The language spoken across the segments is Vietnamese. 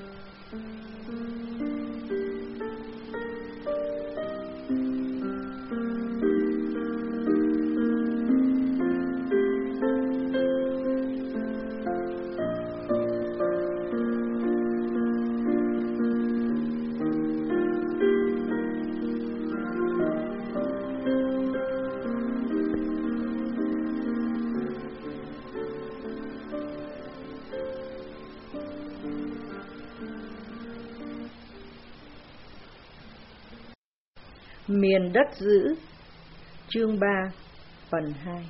Miền đất giữ, chương 3, phần 2.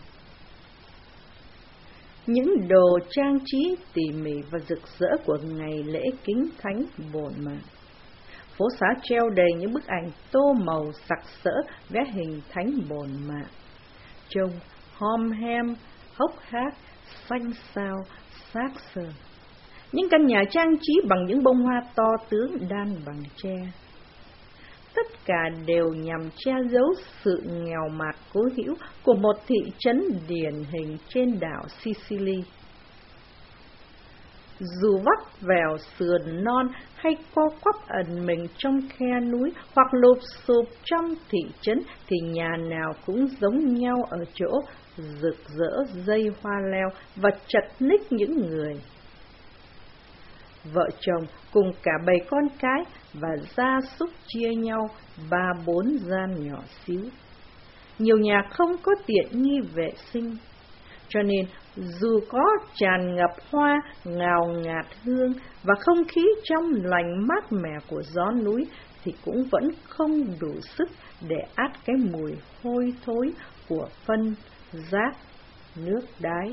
Những đồ trang trí tỉ mỉ và rực rỡ của ngày lễ kính thánh bổn mạng. Phố xá treo đầy những bức ảnh tô màu sặc sỡ vẽ hình thánh bổn mạng. Trông hom hem, hốc hác, xanh xao, xác sờn. Những căn nhà trang trí bằng những bông hoa to tướng đan bằng tre. Tất cả đều nhằm che giấu sự nghèo mạt cố hữu của một thị trấn điển hình trên đảo Sicily. Dù vắt vẻo sườn non hay co quắp ẩn mình trong khe núi hoặc lụp xụp trong thị trấn thì nhà nào cũng giống nhau ở chỗ rực rỡ dây hoa leo và chật ních những người. Vợ chồng cùng cả bầy con cái và gia súc chia nhau 3-4 gian nhỏ xíu. Nhiều nhà không có tiện nghi vệ sinh, cho nên dù có tràn ngập hoa, ngào ngạt hương và không khí trong lành mát mẻ của gió núi thì cũng vẫn không đủ sức để át cái mùi hôi thối của phân, rác, nước đái.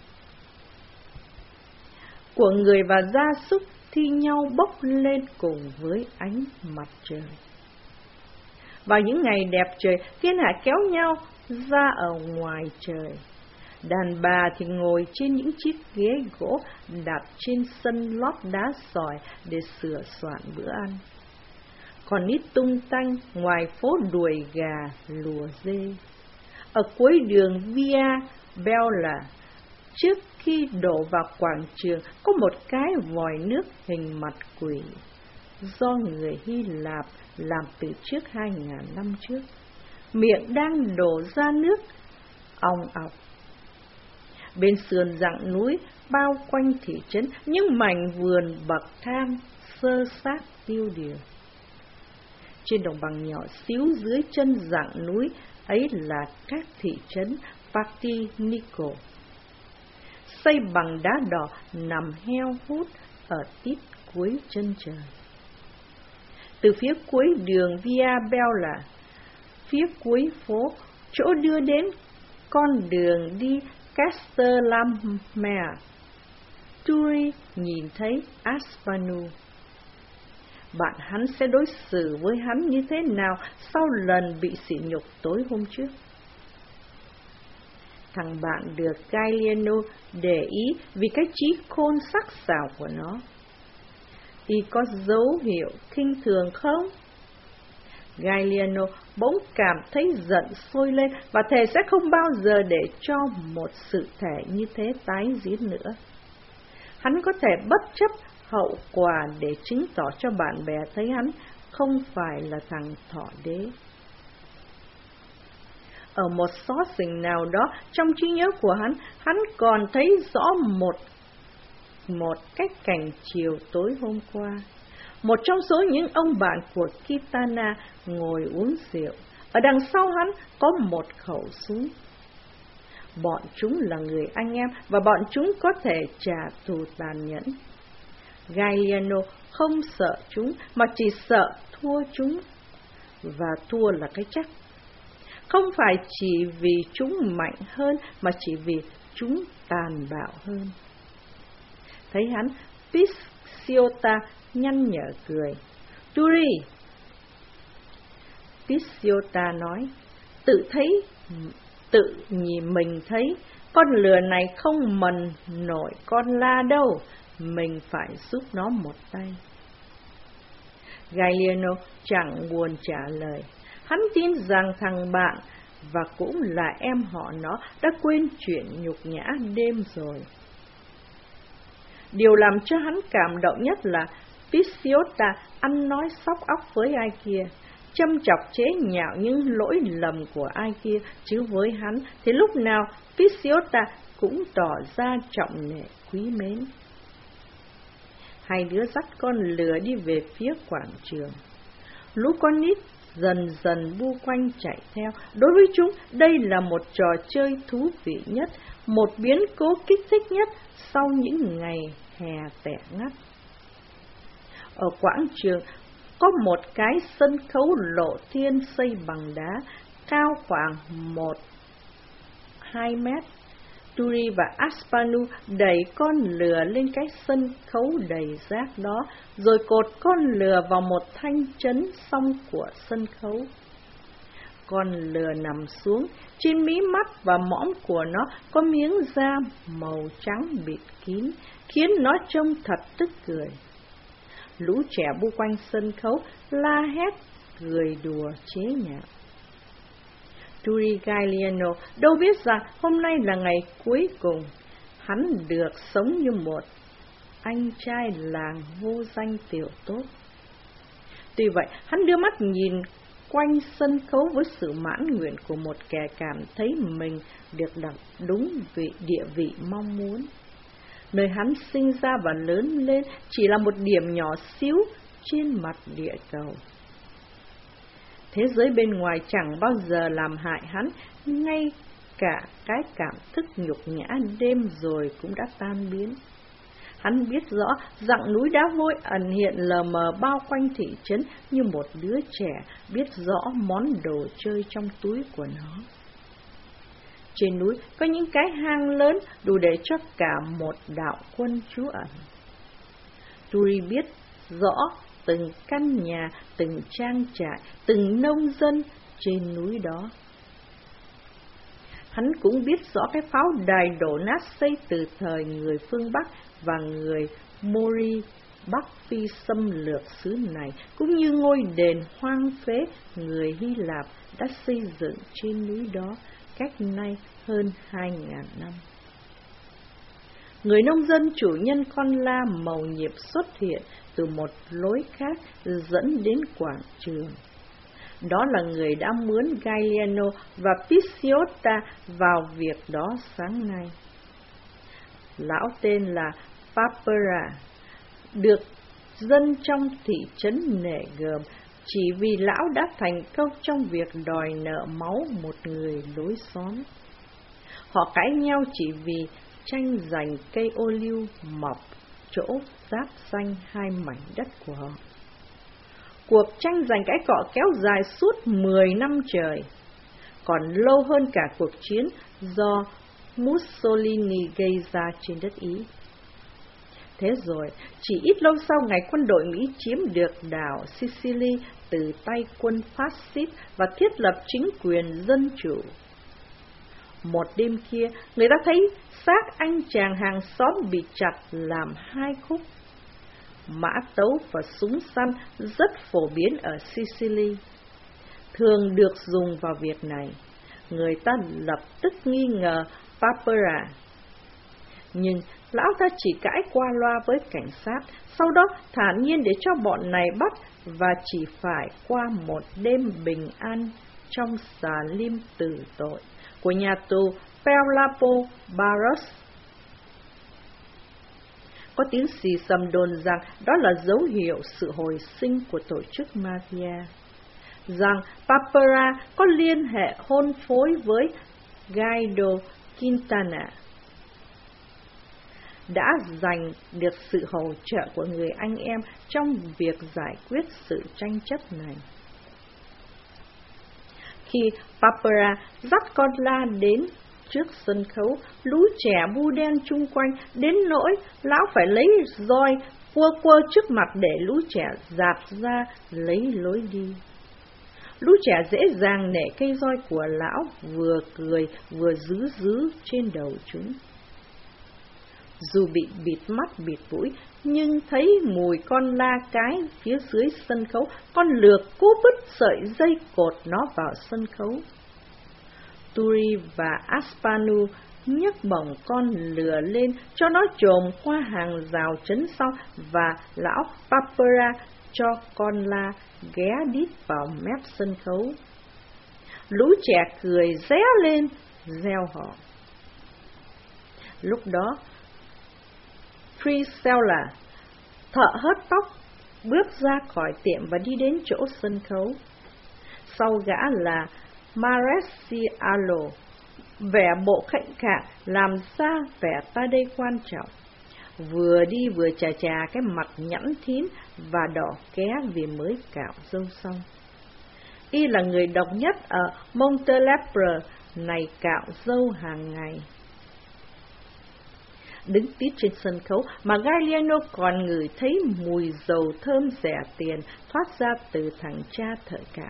Của người và gia súc thi nhau bốc lên cùng với ánh mặt trời. Vào những ngày đẹp trời, thiên hạ kéo nhau ra ở ngoài trời. Đàn bà thì ngồi trên những chiếc ghế gỗ đặt trên sân lót đá sỏi để sửa soạn bữa ăn. Còn ít tung tanh ngoài phố đuổi gà, lùa dê. Ở cuối đường Via Bella, trước khi đổ vào quảng trường có một cái vòi nước hình mặt quỷ do người Hy Lạp làm từ trước 2000 năm trước. Miệng đang đổ ra nước ong ọc. Bên sườn dặng núi bao quanh thị trấn những mảnh vườn bậc thang xơ xác tiêu điều. Trên đồng bằng nhỏ xíu dưới chân dặng núi ấy là các thị trấn Patinico, xây bằng đá đỏ nằm heo hút ở tít cuối chân trời. Từ phía cuối đường Via Bella, phía cuối phố, chỗ đưa đến con đường đi Castellamare, Turi nhìn thấy Aspanu. Bạn hắn sẽ đối xử với hắn như thế nào sau lần bị sỉ nhục tối hôm trước? Thằng bạn được Gallieno để ý vì cái trí khôn sắc sảo của nó. Y có dấu hiệu khinh thường không? Gallieno bỗng cảm thấy giận sôi lên và thề sẽ không bao giờ để cho một sự thể như thế tái diễn nữa. Hắn có thể bất chấp hậu quả để chứng tỏ cho bạn bè thấy hắn không phải là thằng thỏ đế. Ở một xó xỉnh nào đó trong trí nhớ của hắn còn thấy rõ một cái cảnh chiều tối hôm qua. Một trong số những ông bạn của Kitana ngồi uống rượu. Ở đằng sau hắn có một khẩu súng. Bọn chúng là người anh em và bọn chúng có thể trả thù tàn nhẫn. Gallieno không sợ chúng mà chỉ sợ thua chúng. Và thua là cái chắc. Không phải chỉ vì chúng mạnh hơn mà chỉ vì chúng tàn bạo hơn. Thấy hắn, Pisciota nhăn nhở cười. Turi! Pisciota nói, tự nhìn mình thấy, con lừa này không mần nổi con la đâu, mình phải giúp nó một tay. Gallieno chẳng buồn trả lời. Hắn tin rằng thằng bạn và cũng là em họ nó đã quên chuyện nhục nhã đêm rồi. Điều làm cho hắn cảm động nhất là Pisiota ăn nói sóc óc với ai kia, châm chọc chế nhạo những lỗi lầm của ai kia, chứ với hắn thì lúc nào Pisiota cũng tỏ ra trọng nể quý mến. Hai đứa dắt con lừa đi về phía quảng trường. Lũ con nít dần dần bu quanh chạy theo. Đối với chúng, đây là một trò chơi thú vị nhất, một biến cố kích thích nhất sau những ngày hè tẻ ngắt. Ở quảng trường có một cái sân khấu lộ thiên xây bằng đá, cao khoảng 1-2 mét. Turi và Aspanu đẩy con lừa lên cái sân khấu đầy rác đó, rồi cột con lừa vào một thanh chấn song của sân khấu. Con lừa nằm xuống, trên mí mắt và mõm của nó có miếng da màu trắng bịt kín, khiến nó trông thật tức cười. Lũ trẻ bu quanh sân khấu la hét, cười đùa chế nhạo. Turi Gagliano đâu biết rằng hôm nay là ngày cuối cùng, hắn được sống như một anh trai làng vô danh tiểu tốt. Tuy vậy, hắn đưa mắt nhìn quanh sân khấu với sự mãn nguyện của một kẻ cảm thấy mình được đặt đúng địa vị mong muốn. Nơi hắn sinh ra và lớn lên chỉ là một điểm nhỏ xíu trên mặt địa cầu. Thế giới bên ngoài chẳng bao giờ làm hại hắn, ngay cả cái cảm thức nhục nhã đêm rồi cũng đã tan biến. Hắn biết rõ dặng núi đá vôi ẩn hiện lờ mờ bao quanh thị trấn như một đứa trẻ biết rõ món đồ chơi trong túi của nó. Trên núi có những cái hang lớn đủ để cho cả một đạo quân trú ẩn. Turi biết rõ từng căn nhà, từng trang trại, từng nông dân trên núi đó. Hắn cũng biết rõ cái pháo đài đổ nát xây từ thời người phương Bắc và người Mori Bắc Phi xâm lược xứ này, cũng như ngôi đền hoang phế người Hy Lạp đã xây dựng trên núi đó cách nay hơn 2.000 năm. Người nông dân chủ nhân con la màu nhiệm xuất hiện từ một lối khác dẫn đến quảng trường. Đó là người đã mướn Gagliano và Pisiota vào việc đó sáng nay. Lão tên là Papera, được dân trong thị trấn nể gờm chỉ vì lão đã thành công trong việc đòi nợ máu một người lối xóm. Họ cãi nhau chỉ vì tranh giành cây ô liu mọc chỗ giáp ranh hai mảnh đất của họ. Cuộc tranh giành cãi cọ kéo dài suốt 10 năm trời, còn lâu hơn cả cuộc chiến do Mussolini gây ra trên đất Ý. Thế rồi, chỉ ít lâu sau ngày quân đội Mỹ chiếm được đảo Sicily từ tay quân phát xít và thiết lập chính quyền dân chủ. Một đêm kia, người ta thấy xác anh chàng hàng xóm bị chặt làm hai khúc. Mã tấu và súng săn rất phổ biến ở Sicily, thường được dùng vào việc này. Người ta lập tức nghi ngờ Papera, nhưng lão ta chỉ cãi qua loa với cảnh sát, sau đó thản nhiên để cho bọn này bắt, và chỉ phải qua một đêm bình an trong xà lim tử tội của nhà tù Pelapo Barros. Có tiếng xì xầm đồn rằng đó là dấu hiệu sự hồi sinh của tổ chức mafia, rằng Papera có liên hệ hôn phối với Guido Quintana, đã giành được sự hỗ trợ của người anh em trong việc giải quyết sự tranh chấp này. Khi Papera dắt con la đến trước sân khấu, lũ trẻ bu đen chung quanh đến nỗi lão phải lấy roi quơ trước mặt để lũ trẻ dạt ra lấy lối đi. Lũ trẻ dễ dàng nể cây roi của lão, vừa cười vừa giữ trên đầu chúng. Dù bị bịt mắt bịt mũi, nhưng thấy mùi con la cái phía dưới sân khấu, con lừa cố bứt sợi dây cột nó vào sân khấu. Turi và Aspanu nhấc bổng con lừa lên cho nó trồm qua hàng rào trấn sau, và lão Papera cho con la ghé đít vào mép sân khấu. Lũ trẻ cười ré lên, reo hò. Lúc đó, Priscilla, thợ hớt tóc, bước ra khỏi tiệm và đi đến chỗ sân khấu. Sau gã là Maresialo, vẻ bộ khệnh khạng, làm ra vẻ ta đây quan trọng. Vừa đi vừa chà cái mặt nhẵn thín và đỏ ké vì mới cạo râu xong. Y là người độc nhất ở Montelepre này cạo râu hàng ngày. Đứng tít trên sân khấu mà Galliano còn ngửi thấy mùi dầu thơm rẻ tiền thoát ra từ thằng cha thợ cạo.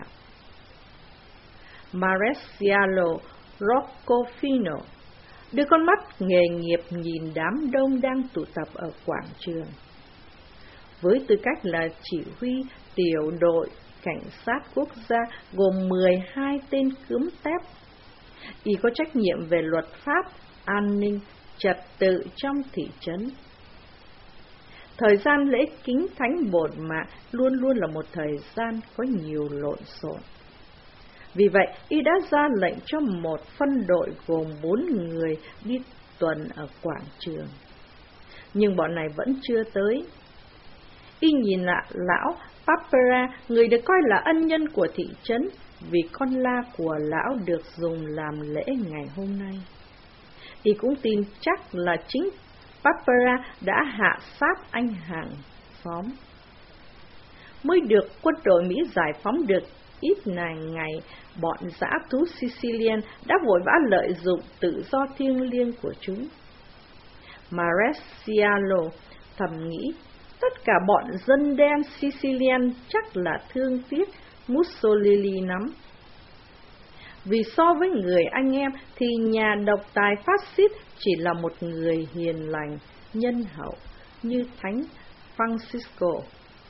Maresialo Roccofino đưa con mắt nghề nghiệp nhìn đám đông đang tụ tập ở quảng trường. Với tư cách là chỉ huy tiểu đội cảnh sát quốc gia gồm 12 tên cướm tép, y có trách nhiệm về luật pháp, an ninh, trật tự trong thị trấn. Thời gian lễ kính thánh bổn mạng luôn luôn là một thời gian có nhiều lộn xộn. Vì vậy, y đã ra lệnh cho một phân đội gồm 4 người đi tuần ở quảng trường. Nhưng bọn này vẫn chưa tới. Y nhìn lại lão Papera, người được coi là ân nhân của thị trấn, vì con la của lão được dùng làm lễ ngày hôm nay. Y cũng tin chắc là chính Papera đã hạ sát anh hàng xóm. Mới được quân đội Mỹ giải phóng được ít ngày, bọn dã thú Sicilian đã vội vã lợi dụng tự do thiêng liêng của chúng. Maresialo thầm nghĩ, tất cả bọn dân đen Sicilian chắc là thương tiếc Mussolini lắm. Vì so với người anh em thì nhà độc tài phát xít chỉ là một người hiền lành, nhân hậu như Thánh Francisco.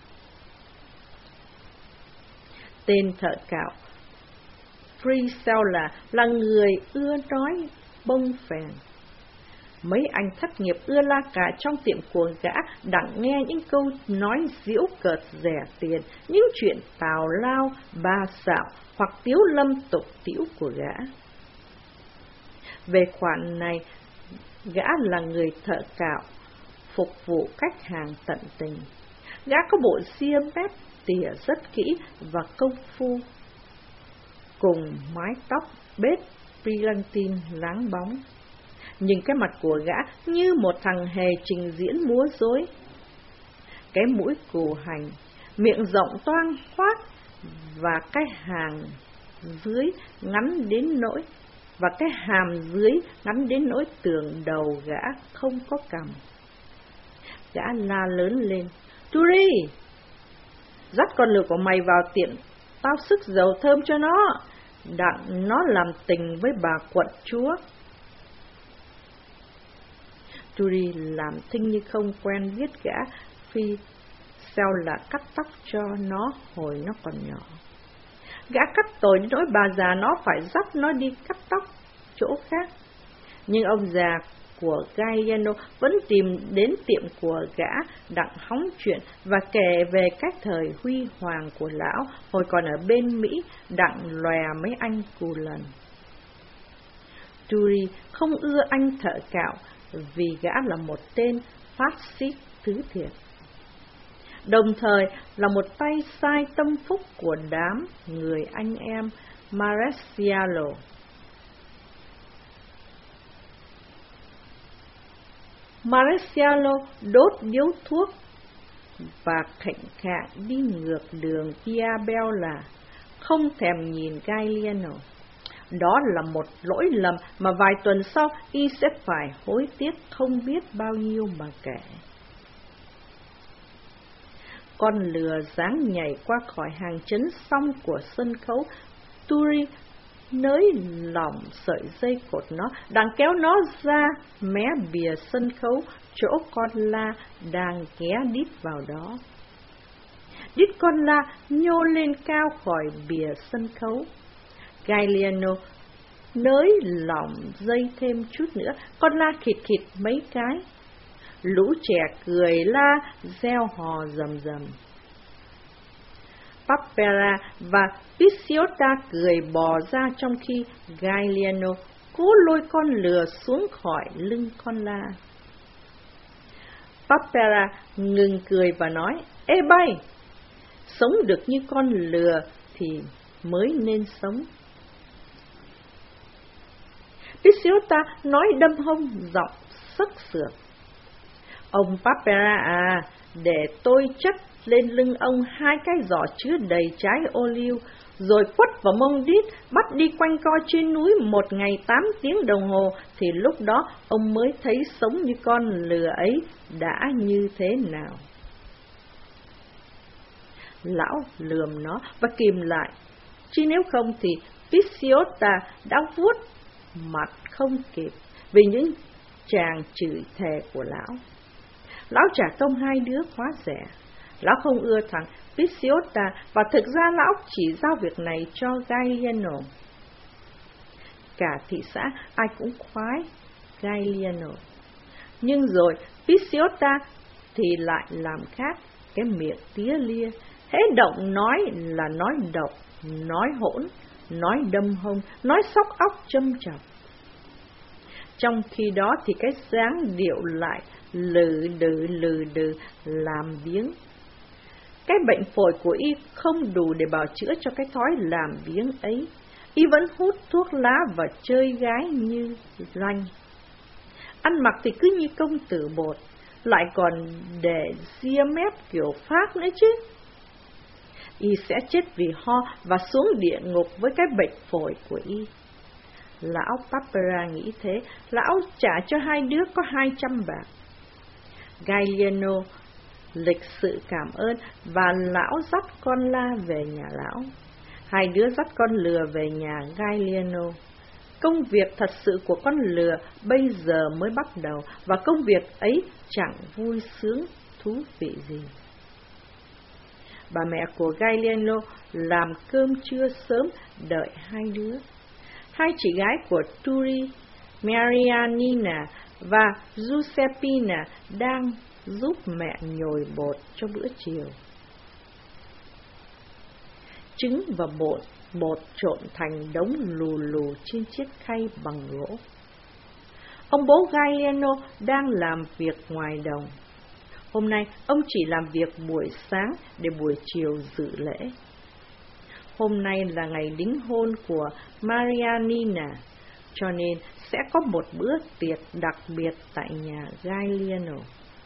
Tên thợ cạo Priscilla là người ưa nói bông phèn. Mấy anh thất nghiệp ưa la cà trong tiệm của gã đặng nghe những câu nói giễu cợt rẻ tiền, những chuyện tào lao, ba xạo hoặc tiếu lâm tục tĩu của gã. Về khoản này, gã là người thợ cạo, phục vụ khách hàng tận tình. Gã có bộ ria mép tỉa rất kỹ và công phu, cùng mái tóc bết brillantin láng bóng. Nhưng cái mặt của gã như một thằng hề trình diễn múa rối. Cái mũi cù hành, miệng rộng toang hoác, và cái hàng dưới ngắn đến nỗi tường đầu gã không có cằm. Gã la lớn lên, Turi, dắt con lừa của mày vào tiệm tao sức dầu thơm cho nó, đặng nó làm tình với bà quận chúa. Turi làm thinh như không quen biết gã phi xeo là cắt tóc cho nó hồi nó còn nhỏ. Gã cắt tồi đến nỗi bà già nó phải dắt nó đi cắt tóc chỗ khác. Nhưng ông già của Galliano vẫn tìm đến tiệm của gã đặng hóng chuyện và kể về các thời huy hoàng của lão hồi còn ở bên Mỹ, đặng lòe mấy anh cù lần. Turi không ưa anh thợ cạo vì gã là một tên phát xít thứ thiệt, đồng thời là một tay sai tâm phúc của đám người anh em Maresialo. Maresialo đốt điếu thuốc và khệnh khạng đi ngược đường Piabella, không thèm nhìn Galliano. Đó là một lỗi lầm mà vài tuần sau y sẽ phải hối tiếc không biết bao nhiêu mà kể. Con lừa dáng nhảy qua khỏi hàng trấn xong của sân khấu, Turi nới lỏng sợi dây cột nó, đặng kéo nó ra mé bìa sân khấu, chỗ con la đang ghé đít vào đó. Đít con la nhô lên cao khỏi bìa sân khấu. Galliano nới lỏng dây thêm chút nữa, con la khịt khịt mấy cái. Lũ trẻ cười la, reo hò rầm rầm. Papera và Picciota cười bò ra trong khi Gagliano cố lôi con lừa xuống khỏi lưng con la. Papera ngừng cười và nói, ê bay, sống được như con lừa thì mới nên sống. Picciota nói đâm hông, giọng sắc sược. Ông Papera à, để tôi chất lên lưng ông 2 cái giỏ chứa đầy trái ô liu, rồi quất vào mông đít, bắt đi quanh co trên núi 1 ngày 8 tiếng đồng hồ, thì lúc đó ông mới thấy sống như con lừa ấy đã như thế nào. Lão lườm nó và kìm lại, chứ nếu không thì Picciota đã vuốt mặt không kịp vì những tràng chửi thề của lão. Lão trả công 2 đứa quá rẻ. Lão không ưa thằng Picciota và thực ra lão chỉ giao việc này cho Gagliano. Cả thị xã ai cũng khoái Gagliano. Nhưng rồi Picciota thì lại làm khác, cái miệng tía lia, hễ động nói là nói độc, nói hỗn, nói đâm hông, nói sóc óc châm chọc. Trong khi đó thì cái dáng điệu lại lừ đừ làm biếng. Cái bệnh phổi của y không đủ để bào chữa cho cái thói làm biếng ấy. Y vẫn hút thuốc lá và chơi gái như loanh. Ăn mặc thì cứ như công tử bột, lại còn để ria mép kiểu Pháp nữa chứ. Y sẽ chết vì ho và xuống địa ngục với cái bệnh phổi của y. Lão Papera nghĩ thế, lão trả cho 2 đứa có 200 bạc. Gagliano lịch sự cảm ơn và lão dắt con la về nhà lão. 2 đứa dắt con lừa về nhà Gagliano. Công việc thật sự của con lừa bây giờ mới bắt đầu và công việc ấy chẳng vui sướng, thú vị gì. Bà mẹ của Gagliano làm cơm trưa sớm đợi 2 đứa. 2 chị gái của Turi, Marianina và Giuseppina đang giúp mẹ nhồi bột cho bữa chiều. Trứng và bột trộn thành đống lù lù trên chiếc khay bằng gỗ. Ông bố Gagliano đang làm việc ngoài đồng. Hôm nay ông chỉ làm việc buổi sáng để buổi chiều dự lễ. Hôm nay là ngày đính hôn của Marianina, cho nên sẽ có một bữa tiệc đặc biệt tại nhà Gagliano.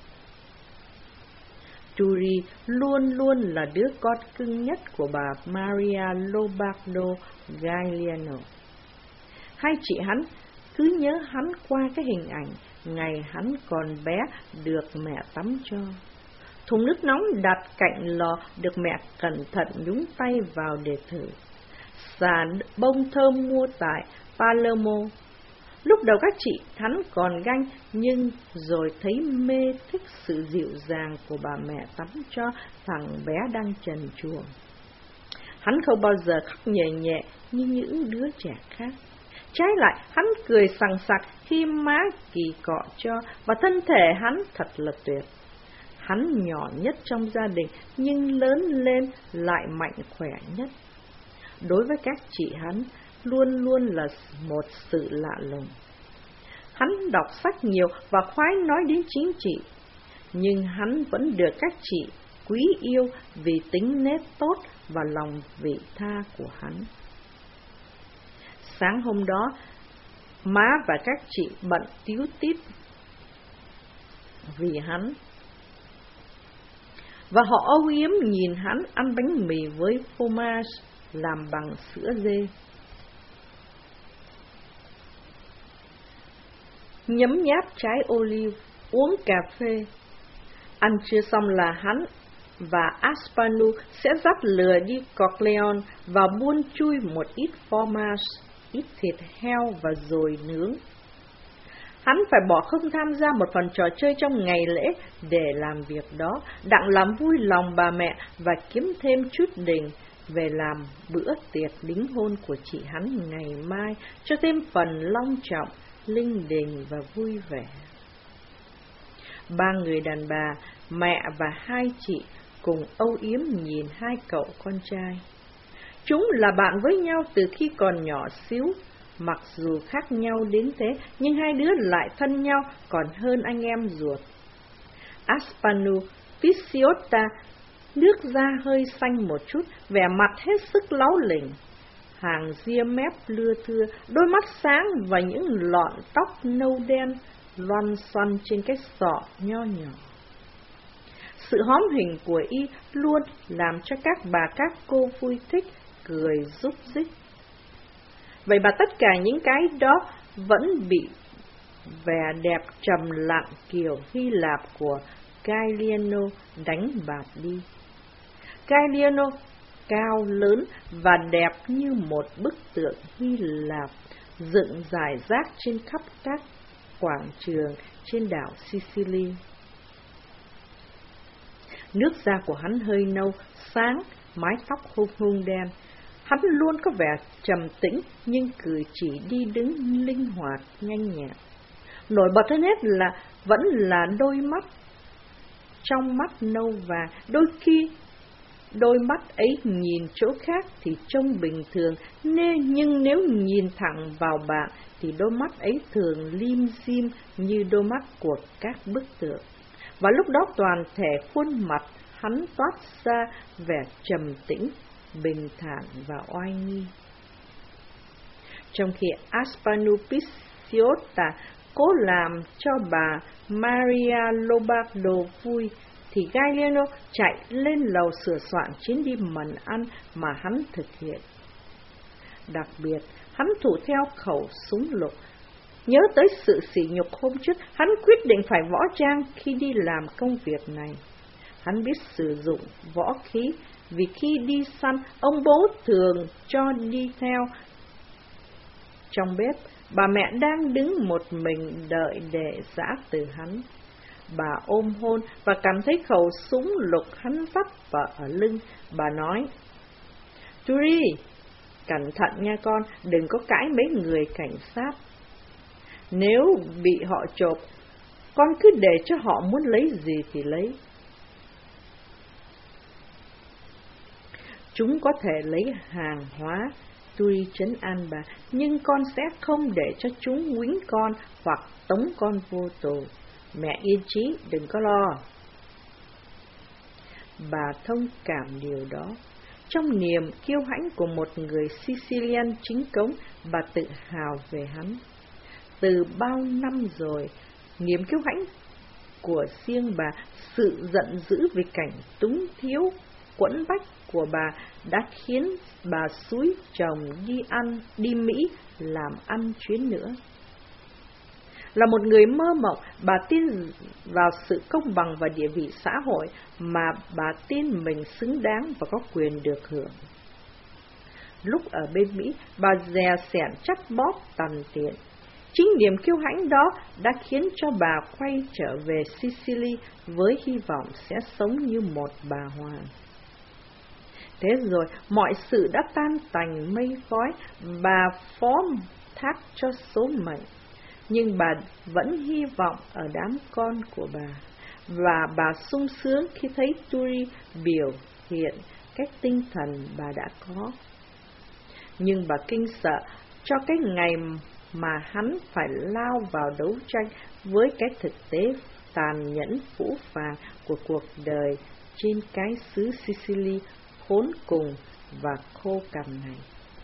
Turi luôn luôn là đứa con cưng nhất của bà Maria Lombardo Gagliano. 2 chị hắn cứ nhớ hắn qua cái hình ảnh ngày hắn còn bé được mẹ tắm cho. Thùng nước nóng đặt cạnh lò được mẹ cẩn thận nhúng tay vào để thử. Xà bông thơm mua tại Palermo. Lúc đầu các chị hắn còn ganh, nhưng rồi thấy mê thích sự dịu dàng của bà mẹ tắm cho thằng bé đang trần truồng. Hắn không bao giờ khóc nhẹ nhẹ như những đứa trẻ khác. Trái lại, hắn cười sằng sặc khi má kỳ cọ cho, và thân thể hắn thật là tuyệt. Hắn nhỏ nhất trong gia đình, nhưng lớn lên lại mạnh khỏe nhất. Đối với các chị hắn, luôn luôn là một sự lạ lùng. Hắn đọc sách nhiều và khoái nói đến chính trị, nhưng hắn vẫn được các chị quý yêu vì tính nết tốt và lòng vị tha của hắn. Sáng hôm đó, má và các chị bận tíu tít vì hắn, và họ âu yếm nhìn hắn ăn bánh mì với phô mai làm bằng sữa dê. Nhấm nháp trái ô liu, uống cà phê. Ăn chưa xong là hắn và Aspanu sẽ dắt lừa đi Corleone và buôn chui một ít fromage, ít thịt heo và dồi nướng. Hắn phải bỏ không tham gia một phần trò chơi trong ngày lễ để làm việc đó, đặng làm vui lòng bà mẹ và kiếm thêm chút đỉnh, về làm bữa tiệc đính hôn của chị hắn ngày mai, cho thêm phần long trọng, linh đình và vui vẻ. 3 người đàn bà, mẹ và 2 chị cùng âu yếm nhìn 2 cậu con trai. Chúng là bạn với nhau từ khi còn nhỏ xíu, mặc dù khác nhau đến thế, nhưng 2 đứa lại thân nhau còn hơn anh em ruột. Aspanu Pisiota nước da hơi xanh một chút, vẻ mặt hết sức láu lỉnh, hàng ria mép lưa thưa, đôi mắt sáng và những lọn tóc nâu đen loăn xoăn trên cái sọ nho nhỏ. Sự hóm hình của y luôn làm cho các bà các cô vui thích, cười rúc rích. Vậy mà tất cả những cái đó vẫn bị vẻ đẹp trầm lặng kiểu Hy Lạp của Gagliano đánh bạt đi. Gagliano cao lớn và đẹp như một bức tượng Hy Lạp dựng rải rác trên khắp các quảng trường trên đảo Sicily. Nước da của hắn hơi nâu, sáng, mái tóc hung đen. Hắn luôn có vẻ trầm tĩnh nhưng cử chỉ đi đứng linh hoạt, nhanh nhẹn. Nổi bật hơn hết là vẫn là đôi mắt trong mắt nâu vàng. Đôi khi đôi mắt ấy nhìn chỗ khác thì trông bình thường, nhưng nếu nhìn thẳng vào bạn thì đôi mắt ấy thường lim dim như đôi mắt của các bức tượng. Và lúc đó toàn thể khuôn mặt hắn toát ra vẻ trầm tĩnh, bình thản và oai nghi. Trong khi Aspanu Pisiota cố làm cho bà Maria Lombardo vui, thì Gagliano chạy lên lầu sửa soạn chuyến đi mần ăn mà hắn thực hiện. Đặc biệt, hắn thủ theo khẩu súng lục. Nhớ tới sự sỉ nhục hôm trước, hắn quyết định phải võ trang khi đi làm công việc này. Hắn biết sử dụng võ khí, vì khi đi săn, ông bố thường cho đi theo. Trong bếp, bà mẹ đang đứng một mình đợi để giã từ hắn. Bà ôm hôn và cảm thấy khẩu súng lục hắn vắt vào ở lưng. Bà nói: "Turi, cẩn thận nha con, đừng có cãi mấy người cảnh sát. Nếu bị họ chộp, con cứ để cho họ muốn lấy gì thì lấy. Chúng có thể lấy hàng hóa." Turi trấn an bà: "Nhưng con sẽ không để cho chúng quýnh con hoặc tống con vô tù. Mẹ yên chí, đừng có lo." Bà thông cảm điều đó. Trong niềm kiêu hãnh của một người Sicilian chính cống, bà tự hào về hắn. Từ bao năm rồi, niềm kiêu hãnh của riêng bà, sự giận dữ vì cảnh túng thiếu, quẫn bách của bà đã khiến bà xúi chồng đi Mỹ làm ăn chuyến nữa. Là một người mơ mộng, bà tin vào sự công bằng và địa vị xã hội mà bà tin mình xứng đáng và có quyền được hưởng. Lúc ở bên Mỹ, bà dè sẻn chắt bóp tằn tiện. Chính niềm kiêu hãnh đó đã khiến cho bà quay trở về Sicily với hy vọng sẽ sống như một bà hoàng. Thế rồi, mọi sự đã tan tành mây khói, bà phó thác cho số mệnh. Nhưng bà vẫn hy vọng ở đám con của bà, và bà sung sướng khi thấy Turi biểu hiện cái tinh thần bà đã có. Nhưng bà kinh sợ cho cái ngày mà hắn phải lao vào đấu tranh với cái thực tế tàn nhẫn phũ phàng của cuộc đời trên cái xứ Sicily khốn cùng và khô cằn này.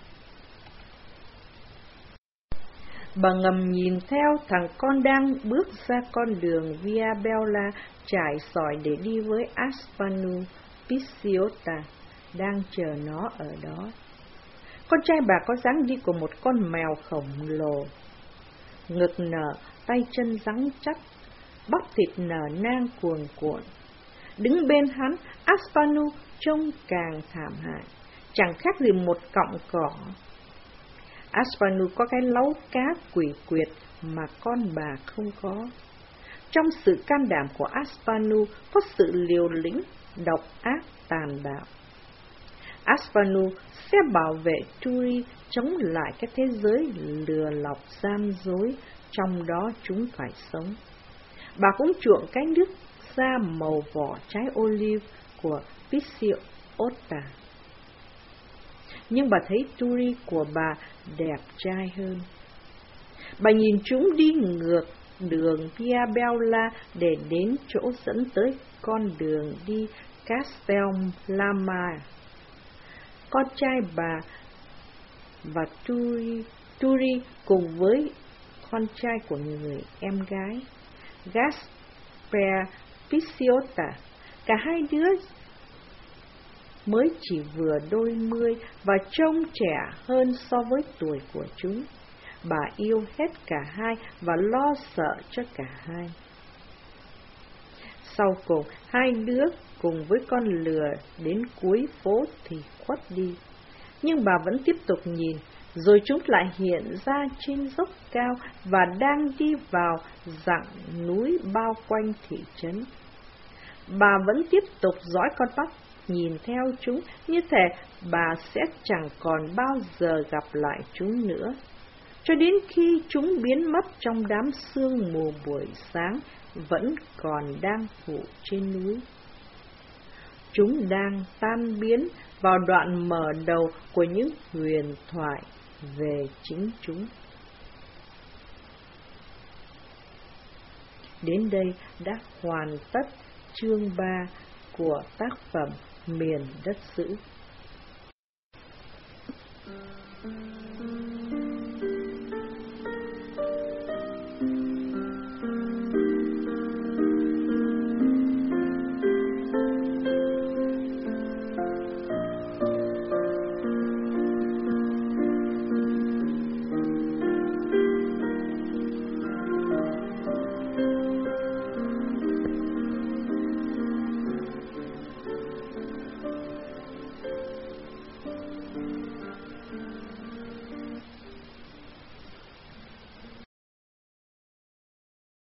Bà ngầm nhìn theo thằng con đang bước ra con đường Via Bella trải sỏi để đi với Aspanu Pisiota, đang chờ nó ở đó. Con trai bà có dáng đi của một con mèo khổng lồ, ngực nở, tay chân rắn chắc, bắp thịt nở nang cuồn cuộn. Đứng bên hắn, Aspanu trông càng thảm hại, chẳng khác gì một cọng cỏ. Aspanu có cái láu cá quỷ quyệt mà con bà không có. Trong sự can đảm của Aspanu có sự liều lĩnh, độc ác, tàn bạo. Aspanu sẽ bảo vệ Turi chống lại cái thế giới lừa lọc gian dối trong đó chúng phải sống. Bà cũng chuộng cái nước da màu vỏ trái olive của Pisiota. Nhưng bà thấy Turi của bà đẹp trai hơn. Bà nhìn chúng đi ngược đường Via Bella để đến chỗ dẫn tới con đường đi Castellamare. Con trai bà và Turi cùng với con trai của người em gái Gaspar Pisiota, cả hai đứa mới chỉ vừa đôi mươi và trông trẻ hơn so với tuổi của chúng. Bà yêu hết cả hai và lo sợ cho cả hai. Sau cùng, hai đứa cùng với con lừa đến cuối phố thì khuất đi. Nhưng bà vẫn tiếp tục nhìn, rồi chúng lại hiện ra trên dốc cao và đang đi vào dặng núi bao quanh thị trấn. Bà vẫn tiếp tục dõi con mắt, nhìn theo chúng, như thể bà sẽ chẳng còn bao giờ gặp lại chúng nữa, cho đến khi chúng biến mất trong đám sương mù buổi sáng vẫn còn đang phủ trên núi. Chúng đang tan biến vào đoạn mở đầu của những huyền thoại về chính chúng. Đến đây đã hoàn tất chương 3 của tác phẩm Miền Đất Dữ.